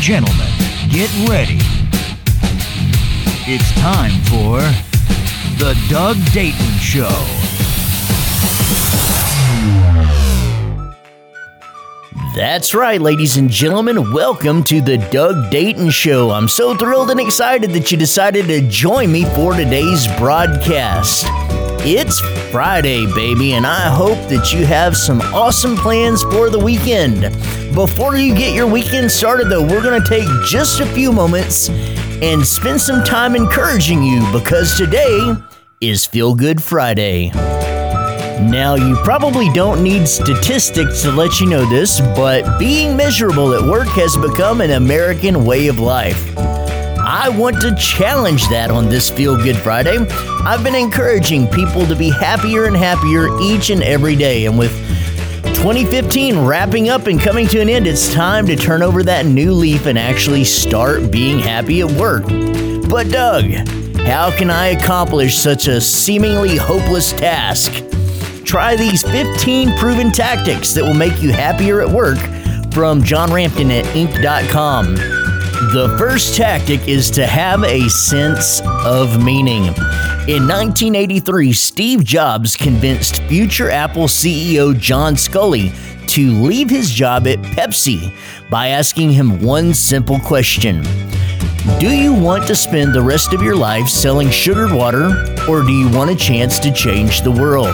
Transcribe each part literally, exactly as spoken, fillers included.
gentlemen, get ready. It's time for The Doug Dayton Show. That's right, ladies and gentlemen. Welcome to The Doug Dayton Show. I'm so thrilled and excited that you decided to join me for today's broadcast. It's Friday, baby, and I hope that you have some awesome plans for the weekend. Before you get your weekend started, though, we're going to take just a few moments and spend some time encouraging you because today is Feel Good Friday. Now, you probably don't need statistics to let you know this, but being miserable at work has become an American way of life. I want to challenge that on this Feel Good Friday. I've been encouraging people to be happier and happier each and every day, and with twenty fifteen wrapping up and coming to an end, it's time to turn over that new leaf and actually start being happy at work. But Doug, how can I accomplish such a seemingly hopeless task? Try these fifteen proven tactics that will make you happier at work from John Rampton at Inc dot com. The first tactic is to have a sense of meaning. In nineteen eighty-three, Steve Jobs convinced future Apple C E O John Sculley to leave his job at Pepsi by asking him one simple question. Do you want to spend the rest of your life selling sugared water, or do you want a chance to change the world?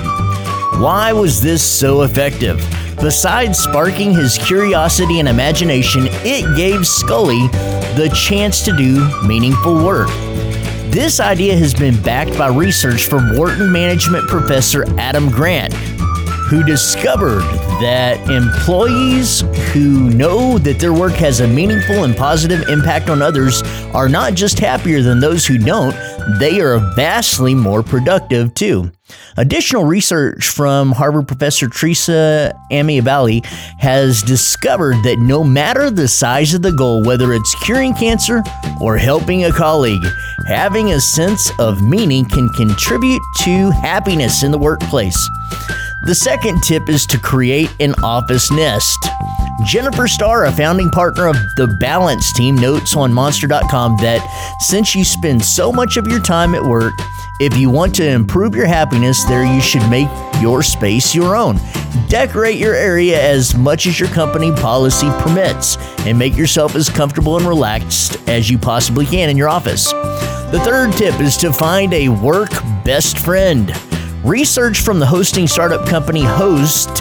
Why was this so effective? Besides sparking his curiosity and imagination, it gave Sculley the chance to do meaningful work. This idea has been backed by research from Wharton management professor Adam Grant, who discovered that employees who know that their work has a meaningful and positive impact on others are not just happier than those who don't, they are vastly more productive too. Additional research from Harvard professor Teresa Amiavalli has discovered that no matter the size of the goal, whether it's curing cancer or helping a colleague, having a sense of meaning can contribute to happiness in the workplace. The second tip is to create an office nest. Jennifer Starr, a founding partner of the Balance Team, notes on Monster dot com that since you spend so much of your time at work, if you want to improve your happiness there, you should make your space your own. Decorate your area as much as your company policy permits, and make yourself as comfortable and relaxed as you possibly can in your office. The third tip is to find a work best friend. Research from the hosting startup company Host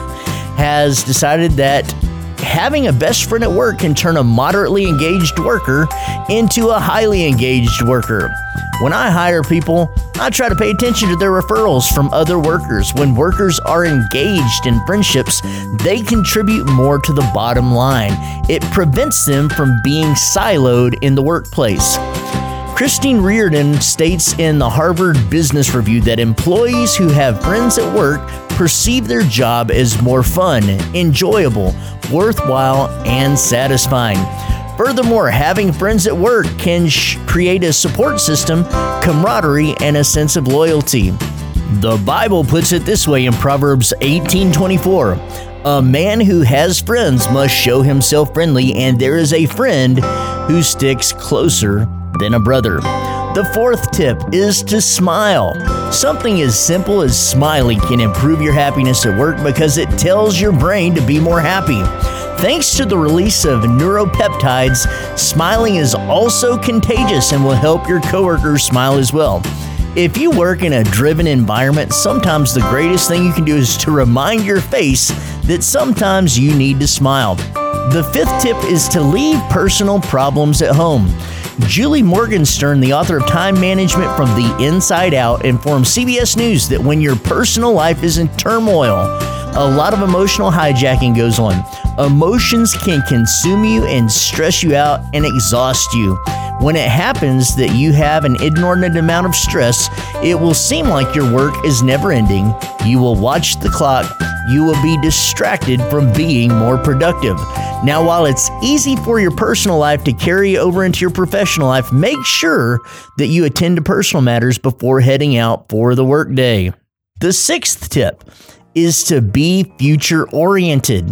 has decided that having a best friend at work can turn a moderately engaged worker into a highly engaged worker. When I hire people, I try to pay attention to their referrals from other workers. When workers are engaged in friendships, they contribute more to the bottom line. It prevents them from being siloed in the workplace. Christine Reardon states in the Harvard Business Review that employees who have friends at work perceive their job as more fun, enjoyable, worthwhile, and satisfying. Furthermore, having friends at work can sh- create a support system, camaraderie, and a sense of loyalty. The Bible puts it this way in Proverbs eighteen twenty-four. A man who has friends must show himself friendly, and there is a friend who sticks closer than a brother. The fourth tip is to smile. Something as simple as smiling can improve your happiness at work because it tells your brain to be more happy. Thanks to the release of neuropeptides, smiling is also contagious and will help your coworkers smile as well. If you work in a driven environment, sometimes the greatest thing you can do is to remind your face that sometimes you need to smile. The fifth tip is to leave personal problems at home. Julie Morgenstern, the author of Time Management from the Inside Out, informed C B S News that when your personal life is in turmoil, a lot of emotional hijacking goes on. Emotions can consume you and stress you out and exhaust you. When it happens that you have an inordinate amount of stress, it will seem like your work is never ending. You will watch the clock. You will be distracted from being more productive. Now, while it's easy for your personal life to carry over into your professional life, make sure that you attend to personal matters before heading out for the workday. The sixth tip is to be future-oriented.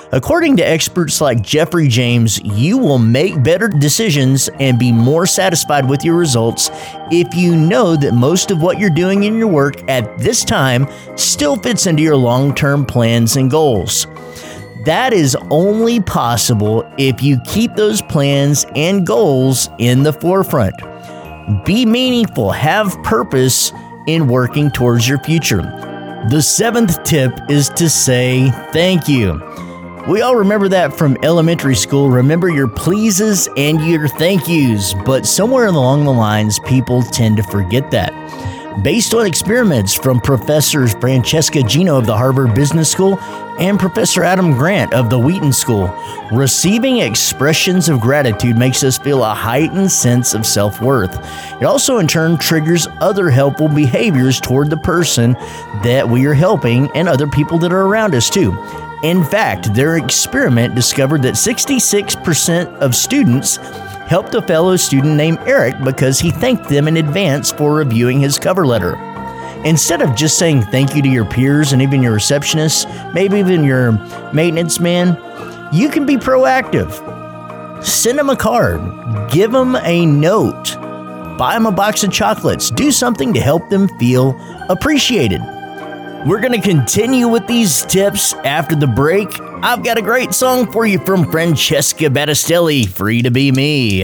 According to experts like Jeffrey James, you will make better decisions and be more satisfied with your results if you know that most of what you're doing in your work at this time still fits into your long-term plans and goals. That is only possible if you keep those plans and goals in the forefront. Be meaningful, have purpose in working towards your future. The seventh tip is to say thank you. We all remember that from elementary school. Remember your pleases and your thank yous, but somewhere along the lines, people tend to forget that. Based on experiments from Professors Francesca Gino of the Harvard Business School and Professor Adam Grant of the Wheaton School, receiving expressions of gratitude makes us feel a heightened sense of self-worth. It also in turn triggers other helpful behaviors toward the person that we are helping and other people that are around us too. In fact, their experiment discovered that sixty-six percent of students helped a fellow student named Eric because he thanked them in advance for reviewing his cover letter. Instead of just saying thank you to your peers and even your receptionist, maybe even your maintenance man, you can be proactive. Send them a card, give them a note, buy them a box of chocolates, do something to help them feel appreciated. We're going to continue with these tips after the break. I've got a great song for you from Francesca Battistelli, Free to Be Me.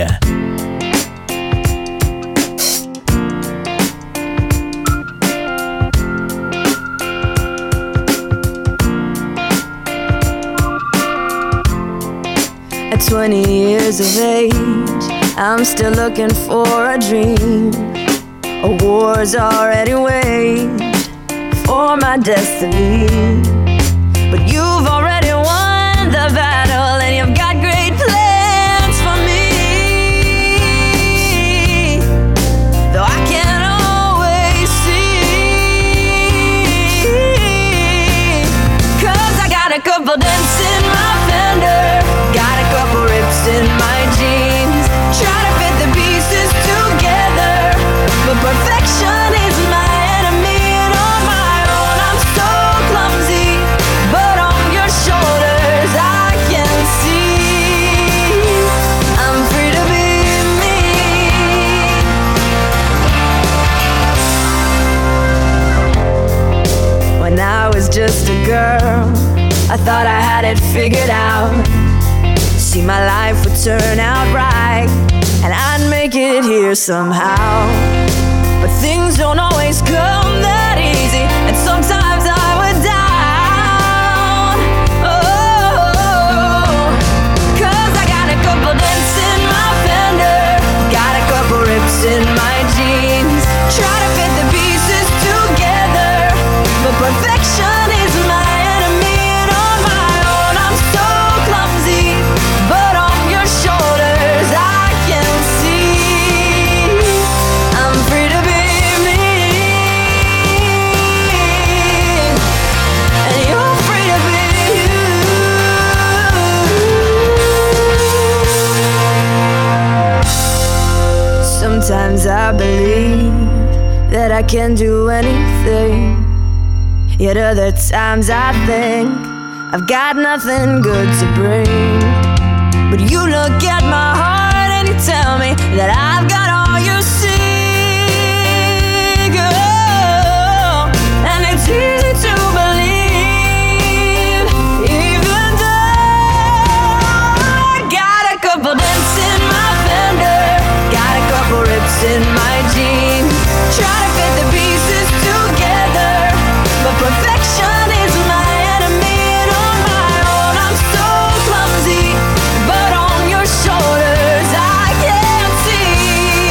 At twenty years of age, I'm still looking for a dream. A war's already waged for my destiny. But you've already won the battle, and you've got great plans for me. Though I can't always see, 'cause I got a couple dents in my fender, got a couple rips in my jeans, try to fit the pieces together, but perfection is my enemy, and on my own I'm so clumsy. But on your shoulders I can see I'm free to be me. When I was just a girl, I thought I had it figured out. See, my life would turn out right, and I'd make it here somehow. But things don't always come that easy, and sometimes I would down. Oh, 'cause I got a couple dents in my fender, got a couple rips in my jeans, try to fit the pieces together, but perfection is my enemy, and on my own I'm so clumsy. But on your shoulders I can see I'm free to be me, and you're free to be you. Sometimes I believe that I can do anything, yet other times I think I've got nothing good to bring. But you look at my heart and you tell me that I've got all you see, girl. And it's easy to believe, even though I got a couple dents in my fender, got a couple rips in my jeans, try to fit the pieces together, but perfection is my enemy, and on my own I'm so clumsy. But on your shoulders I can see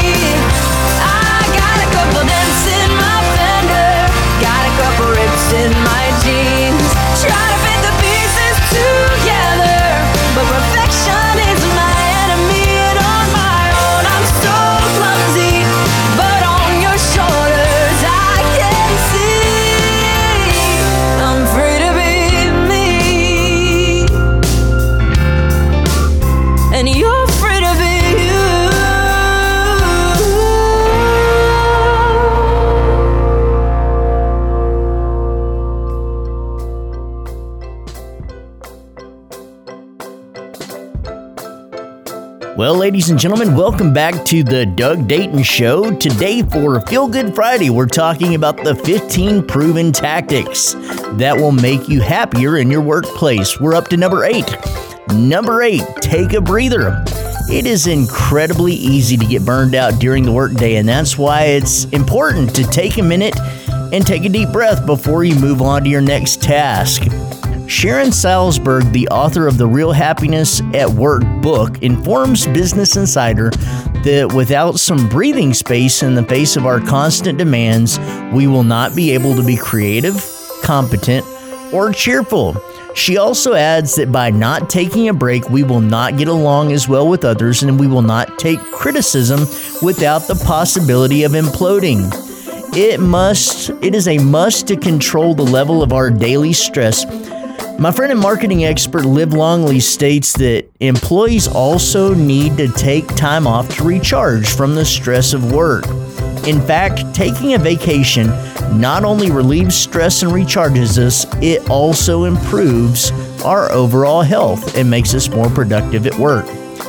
ladies and gentlemen, welcome back to the Doug Dayton Show. Today for Feel Good Friday, we're talking about the fifteen proven tactics that will make you happier in your workplace. We're up to number eight. Number eight, take a breather. It is incredibly easy to get burned out during the workday, and that's why it's important to take a minute and take a deep breath before you move on to your next task. Sharon Salzberg, the author of the Real Happiness at Work book, informs Business Insider that without some breathing space in the face of our constant demands, we will not be able to be creative, competent, or cheerful. She also adds that by not taking a break, we will not get along as well with others, and we will not take criticism without the possibility of imploding. It must, it is a must to control the level of our daily stress. My friend and marketing expert Liv Longley states that employees also need to take time off to recharge from the stress of work. In fact, taking a vacation not only relieves stress and recharges us, it also improves our overall health and makes us more productive at work.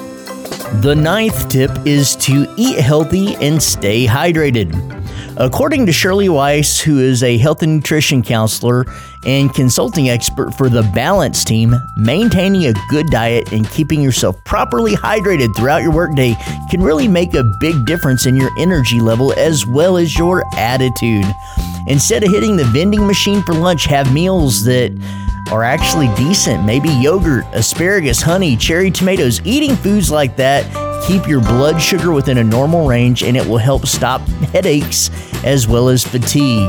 The ninth tip is to eat healthy and stay hydrated. According to Shirley Weiss, who is a health and nutrition counselor and consulting expert for the Balance Team, maintaining a good diet and keeping yourself properly hydrated throughout your workday can really make a big difference in your energy level as well as your attitude. Instead of hitting the vending machine for lunch, have meals that are actually decent. Maybe yogurt, asparagus, honey, cherry tomatoes. Eating foods like that keep your blood sugar within a normal range, and it will help stop headaches as well as fatigue.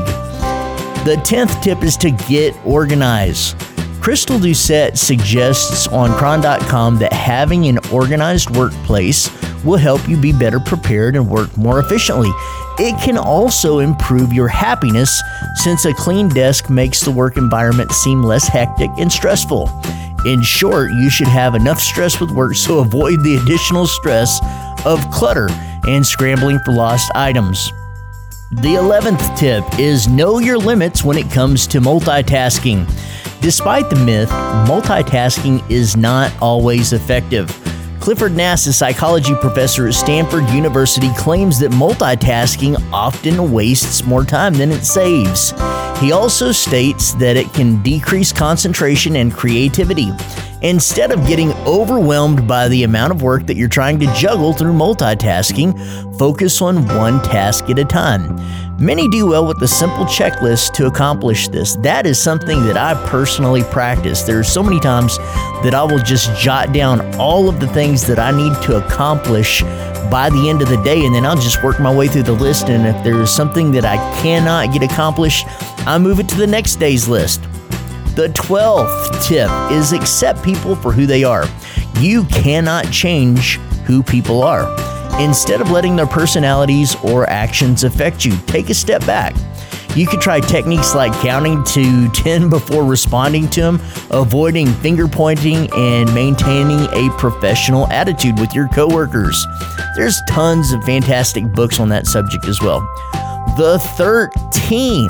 The tenth tip is to get organized. Crystal Doucette suggests on Cron dot com that having an organized workplace will help you be better prepared and work more efficiently. It can also improve your happiness since a clean desk makes the work environment seem less hectic and stressful. In short, you should have enough stress with work, so avoid the additional stress of clutter and scrambling for lost items. The eleventh tip is know your limits when it comes to multitasking. Despite the myth, multitasking is not always effective. Clifford Nass, a psychology professor at Stanford University, claims that multitasking often wastes more time than it saves. He also states that it can decrease concentration and creativity. Instead of getting overwhelmed by the amount of work that you're trying to juggle through multitasking, focus on one task at a time. Many do well with the simple checklist to accomplish this. That is something that I personally practice. There are so many times that I will just jot down all of the things that I need to accomplish by the end of the day, and then I'll just work my way through the list, and if there is something that I cannot get accomplished, I move it to the next day's list. The twelfth tip is accept people for who they are. You cannot change who people are. Instead of letting their personalities or actions affect you, take a step back. You could try techniques like counting to ten before responding to them, avoiding finger pointing, and maintaining a professional attitude with your coworkers. There's tons of fantastic books on that subject as well. The thirteenth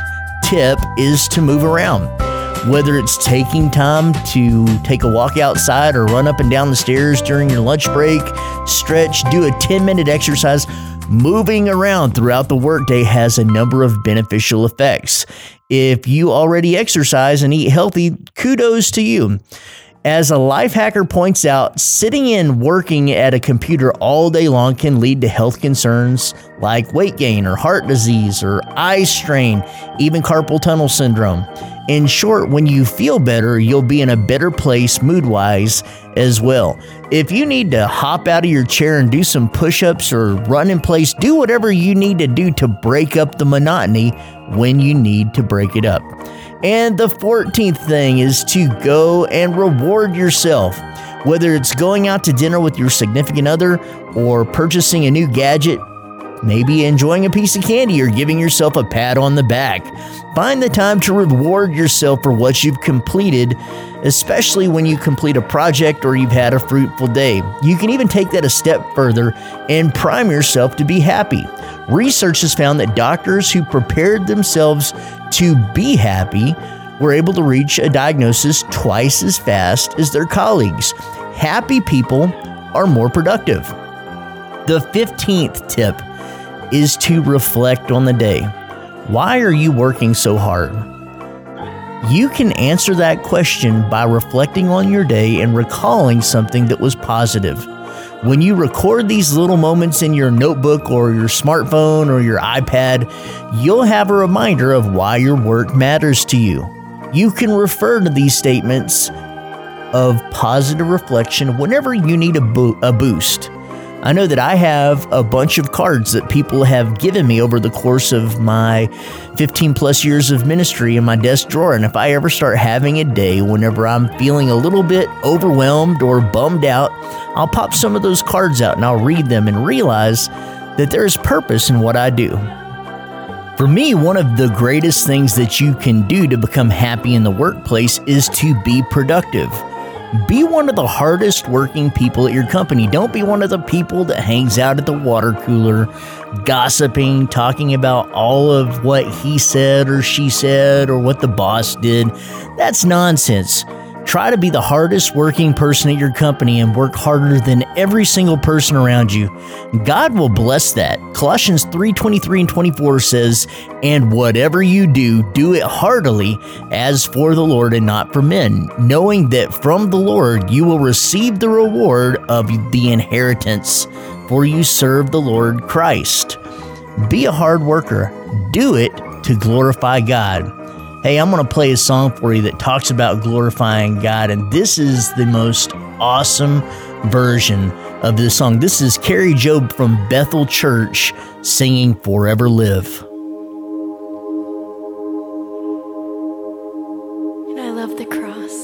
tip is to move around. Whether it's taking time to take a walk outside or run up and down the stairs during your lunch break, stretch, do a ten-minute exercise, moving around throughout the workday has a number of beneficial effects. If you already exercise and eat healthy, kudos to you. As a life hacker points out, sitting and working at a computer all day long can lead to health concerns like weight gain or heart disease or eye strain, even carpal tunnel syndrome. In short, when you feel better, you'll be in a better place mood-wise as well. If you need to hop out of your chair and do some push-ups or run in place, do whatever you need to do to break up the monotony when you need to break it up. And the fourteenth thing is to go and reward yourself. Whether it's going out to dinner with your significant other or purchasing a new gadget, maybe enjoying a piece of candy or giving yourself a pat on the back. Find the time to reward yourself for what you've completed, especially when you complete a project or you've had a fruitful day. You can even take that a step further and prime yourself to be happy. Research has found that doctors who prepared themselves to be happy were able to reach a diagnosis twice as fast as their colleagues. Happy people are more productive. The fifteenth tip is to reflect on the day. Why are you working so hard? You can answer that question by reflecting on your day and recalling something that was positive. When you record these little moments in your notebook or your smartphone or your iPad, you'll have a reminder of why your work matters to you. You can refer to these statements of positive reflection whenever you need a, bo- a boost. I know that I have a bunch of cards that people have given me over the course of my fifteen plus years of ministry in my desk drawer. And if I ever start having a day whenever I'm feeling a little bit overwhelmed or bummed out, I'll pop some of those cards out and I'll read them and realize that there is purpose in what I do. For me, one of the greatest things that you can do to become happy in the workplace is to be productive. Be one of the hardest working people at your company. Don't be one of the people that hangs out at the water cooler, gossiping, talking about all of what he said or she said or what the boss did. That's nonsense. Try to be the hardest working person at your company and work harder than every single person around you. God will bless that. Colossians three twenty-three and twenty-four says, "And whatever you do, do it heartily as for the Lord and not for men, knowing that from the Lord you will receive the reward of the inheritance, for you serve the Lord Christ." Be a hard worker. Do it to glorify God. Hey, I'm going to play a song for you that talks about glorifying God, and this is the most awesome version of this song. This is Carrie Job from Bethel Church singing Forever Live. And I love the cross.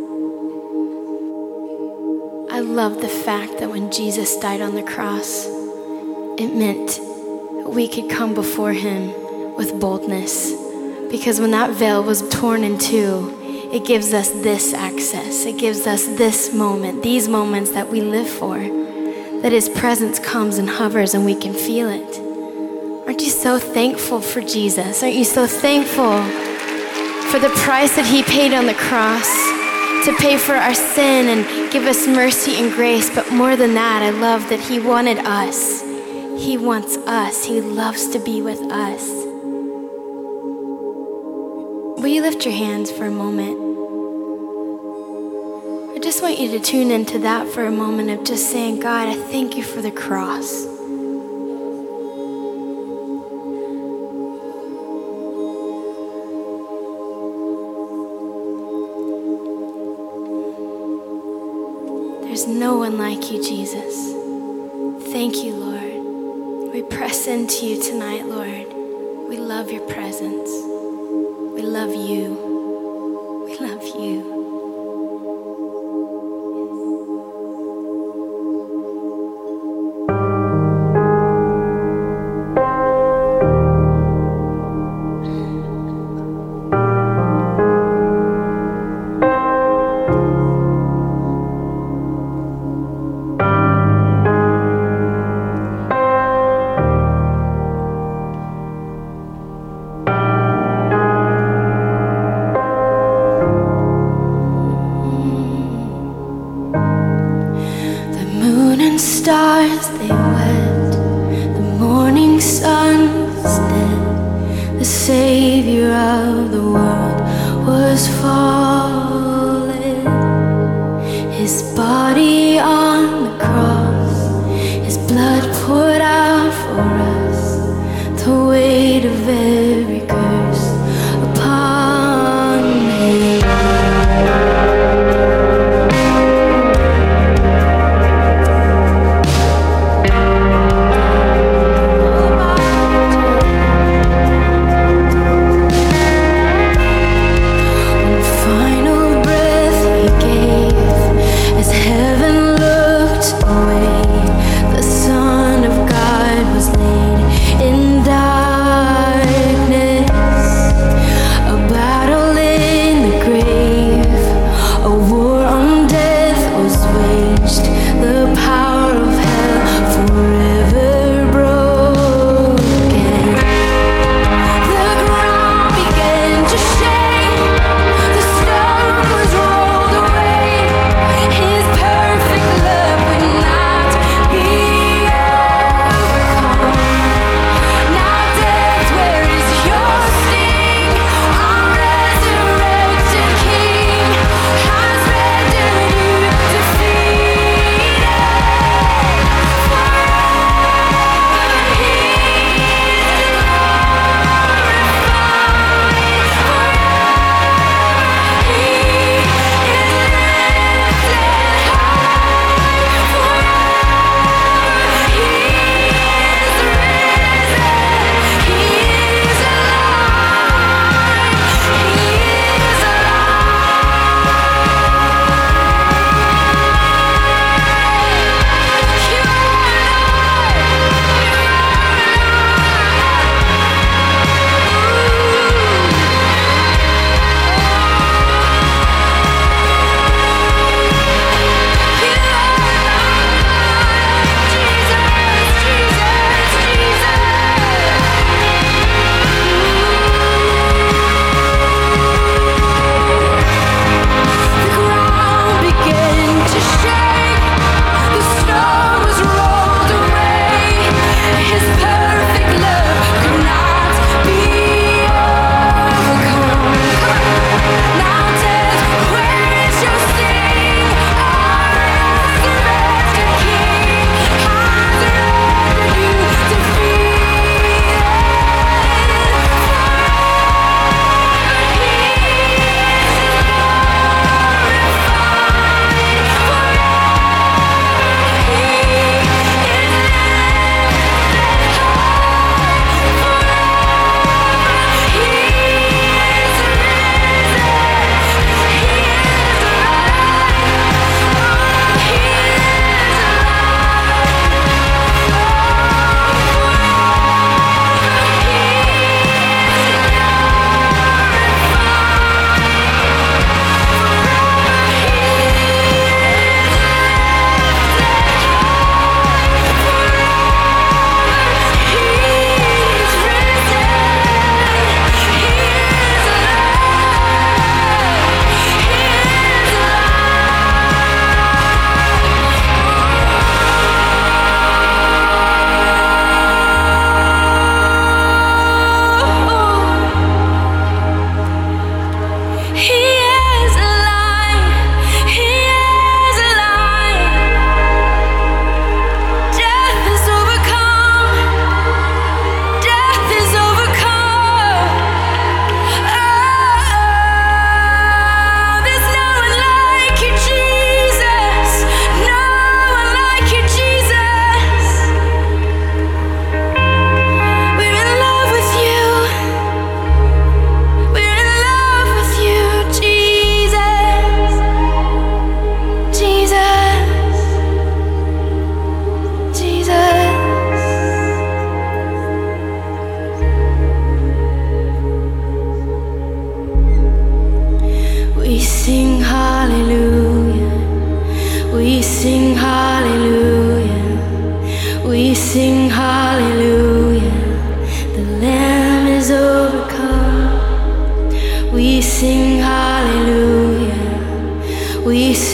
I love the fact that when Jesus died on the cross, it meant we could come before him with boldness. Because when that veil was torn in two, it gives us this access. It gives us this moment, these moments that we live for, that his presence comes and hovers and we can feel it. Aren't you so thankful for Jesus? Aren't you so thankful for the price that he paid on the cross to pay for our sin and give us mercy and grace? But more than that, I love that he wanted us. He wants us. He loves to be with us. Will you lift your hands for a moment? I just want you to tune into that for a moment of just saying, God, I thank you for the cross. There's no one like you, Jesus. Thank you, Lord. We press into you tonight, Lord. We love your presence. We love you. We love you. Stars, they wept, the morning sun was dead, the Savior of the world was fallen, his body on the cross, his blood poured out for us, the weight of every curse upon him. From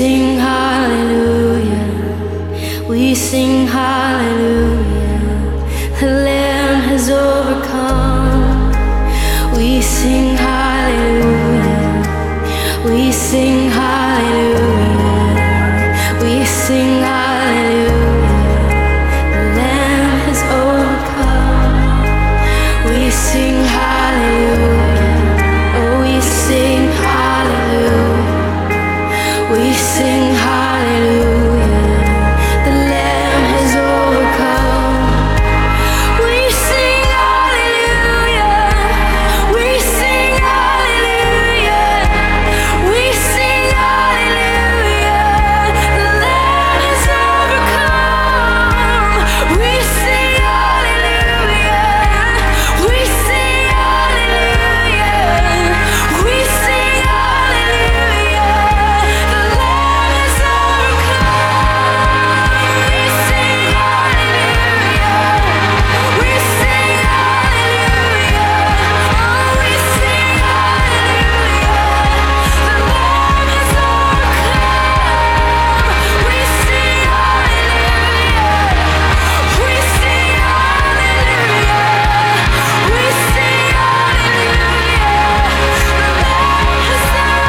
sing hallelujah. We sing hallelujah. The Lamb has overcome. We sing hallelujah. We sing hallelujah. We sing hallelujah. The Lamb has overcome. We sing hallelujah. Oh, we sing hallelujah. We sing hallelujah. The Lamb has overcome. We sing hallelujah. We sing hallelujah. We sing hallelujah. The Lamb has overcome. We sing hallelujah. We sing hallelujah. We sing hallelujah. The Lamb has overcome. We sing hallelujah. We sing hallelujah. Oh, we sing hallelujah. The Lamb has overcome. We sing hallelujah. We sing hallelujah. We sing hallelujah. The Lamb has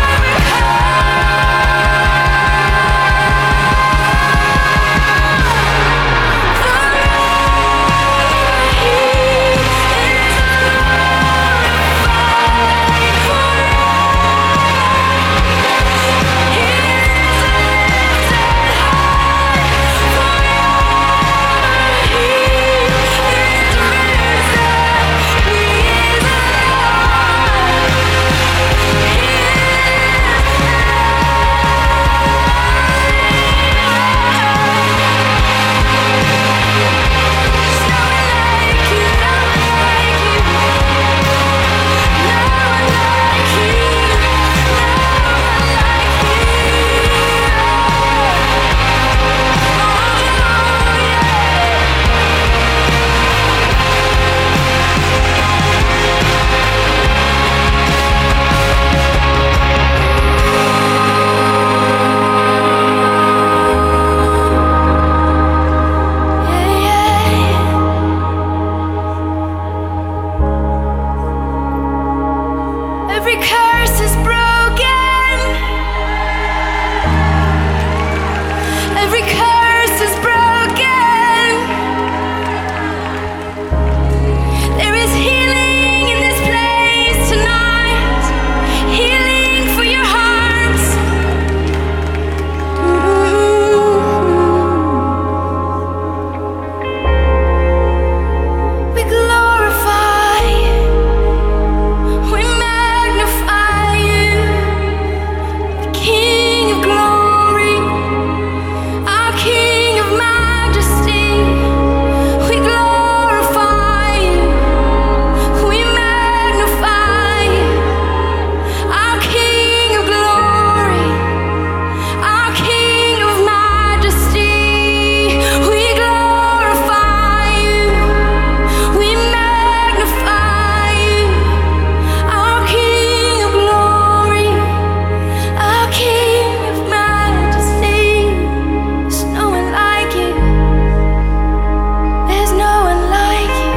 Every curse is broken. Every curse is broken. There is healing in this place tonight. Healing for your hearts. We glorify you. We magnify you, the King of glory, our King of majesty. We glorify you, we magnify you, our King of glory, our King of majesty. We glorify you, we magnify you. Our King of glory, our King of majesty. There's no one like you. There's no one like you.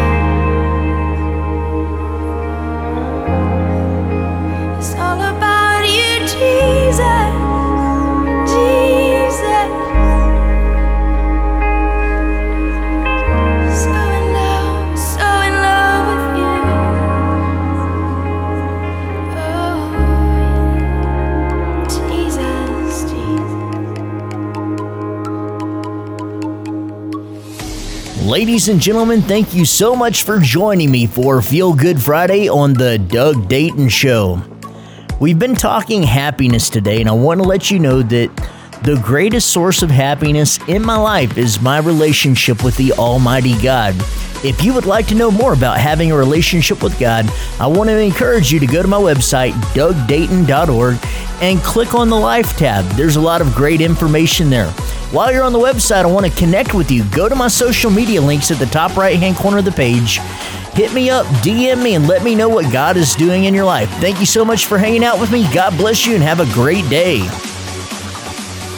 It's all about you, Jesus. Jesus. So in love, so in love with you. Oh, Jesus, Jesus. Ladies and gentlemen, thank you so much for joining me for Feel Good Friday on the Doug Dayton Show. We've been talking happiness today, and I want to let you know that the greatest source of happiness in my life is my relationship with the Almighty God. If you would like to know more about having a relationship with God, I want to encourage you to go to my website, doug dayton dot org, and click on the Life tab. There's a lot of great information there. While you're on the website, I want to connect with you. Go to my social media links at the top right-hand corner of the page. Hit me up, D M me, and let me know what God is doing in your life. Thank you so much for hanging out with me. God bless you, and have a great day.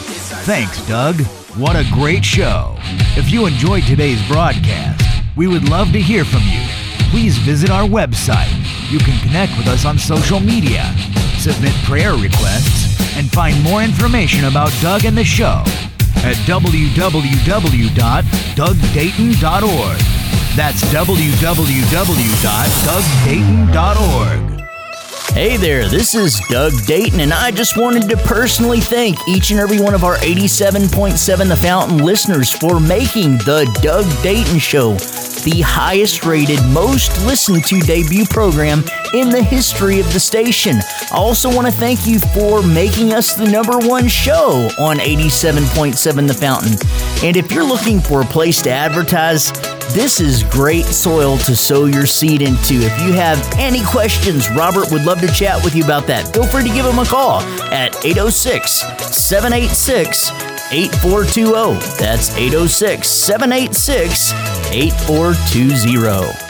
Thanks, Doug. What a great show. If you enjoyed today's broadcast, we would love to hear from you. Please visit our website. You can connect with us on social media, submit prayer requests, and find more information about Doug and the show at w w w dot doug dayton dot org. That's w w w dot doug dayton dot org. Hey there, this is Doug Dayton, and I just wanted to personally thank each and every one of our eighty-seven point seven The Fountain listeners for making The Doug Dayton Show the highest rated, most listened to debut program in the history of the station. I also want to thank you for making us the number one show on eighty-seven point seven The Fountain. And if you're looking for a place to advertise, this is great soil to sow your seed into. If you have any questions, Robert would love to chat with you about that. Feel free to give him a call at eight oh six, seven eight six, eight four two zero. That's eight oh six, seven eight six, eight four two zero.